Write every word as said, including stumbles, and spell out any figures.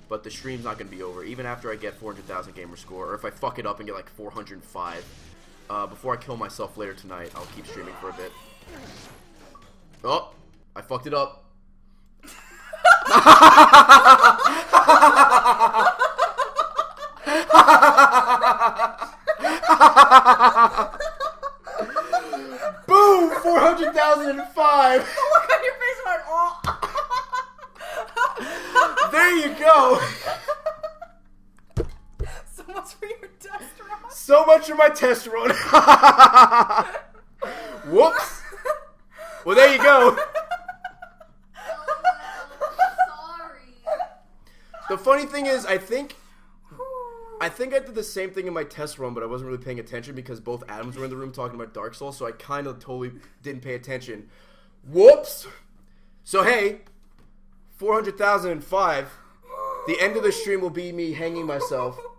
but the stream's not going to be over. Even after I get four hundred thousand gamer score, or if I fuck it up and get like four hundred five, uh, before I kill myself later tonight, I'll keep streaming for a bit. Oh, I fucked it up. Boom! four hundred thousand five! Look on your face, man. Oh. There you go! So much for your test run. So much for my test run. Whoops! Well, there you go. Sorry. The funny thing is, I think... I think I did the same thing in my test run, but I wasn't really paying attention because both Adams were in the room talking about Dark Souls, so I kind of totally didn't pay attention. Whoops! So hey, four hundred thousand five, the end of the stream will be me hanging myself.